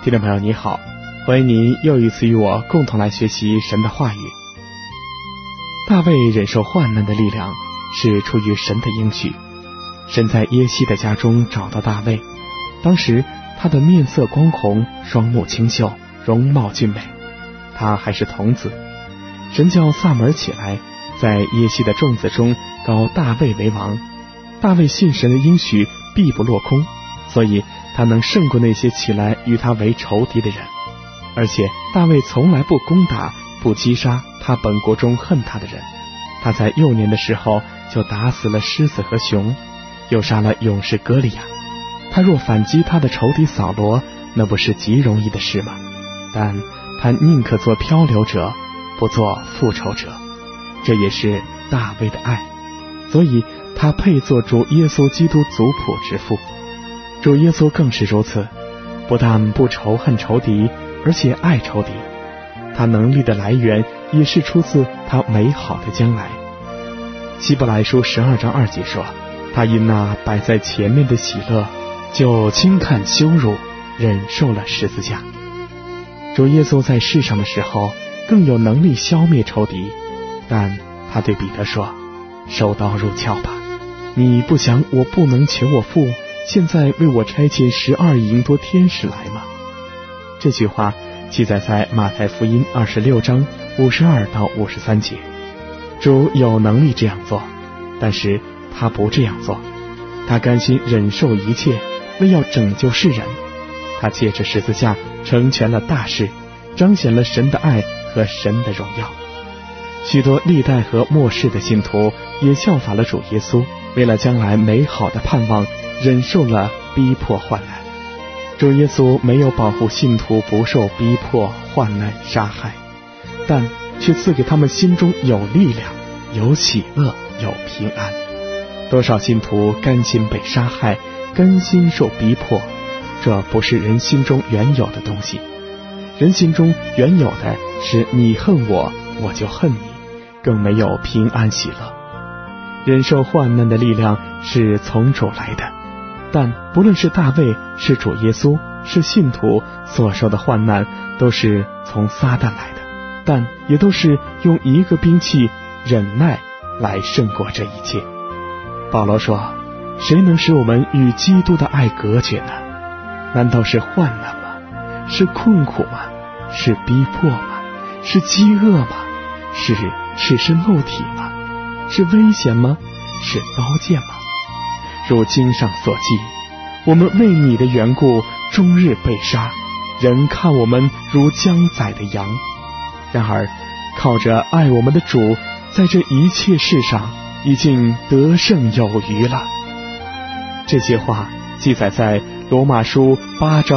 听众朋友你好，欢迎您又一次与我共同来学习神的话语。大卫忍受患难的力量是出于神的应许。神在耶西的家中找到大卫，当时他的面色光红，双目清秀，容貌俊美，他还是童子。神叫撒母耳起来，在耶西的众子中膏大卫为王。大卫信神的应许必不落空，所以他能胜过那些起来与他为仇敌的人。而且大卫从来不攻打，不击杀他本国中恨他的人。他在幼年的时候就打死了狮子和熊，又杀了勇士歌利亚。他若反击他的仇敌扫罗，那不是极容易的事吗？但他宁可做漂流者，不做复仇者。这也是大卫的爱，所以他配做主耶稣基督族谱之父。主耶稣更是如此，不但不仇恨仇敌，而且爱仇敌。他能力的来源也是出自他美好的将来。希伯来书12章2节说，他因那摆在前面的喜乐，就轻看羞辱，忍受了十字架。主耶稣在世上的时候更有能力消灭仇敌，但他对彼得说，收刀入鞘吧，你不想我不能求我父现在为我差遣12营多天使来吗？这句话记载在马太福音26章52到53节。主有能力这样做，但是他不这样做。他甘心忍受一切，为要拯救世人。他借着十字架成全了大事，彰显了神的爱和神的荣耀。许多历代和末世的信徒也效法了主耶稣，为了将来美好的盼望，忍受了逼迫患难。主耶稣没有保护信徒不受逼迫、患难、杀害，但却赐给他们心中有力量、有喜乐、有平安。多少信徒甘心被杀害，甘心受逼迫，这不是人心中原有的东西。人心中原有的是你恨我，我就恨你，更没有平安喜乐。忍受患难的力量是从主来的，但不论是大卫，是主耶稣，是信徒所受的患难，都是从撒旦来的，但也都是用一个兵器忍耐来胜过这一切。保罗说，谁能使我们与基督的爱隔绝呢？难道是患难吗？是困苦吗？是逼迫吗？是饥饿吗？是赤身露体吗？是危险吗？是刀剑吗？如经上所记，我们为你的缘故终日被杀，人看我们如将宰的羊。然而靠着爱我们的主，在这一切事上已经得胜有余了。这些话记载在罗马书8章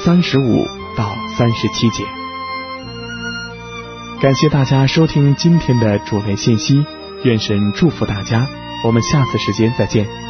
35到37节。感谢大家收听今天的主内信息，愿神祝福大家，我们下次时间再见。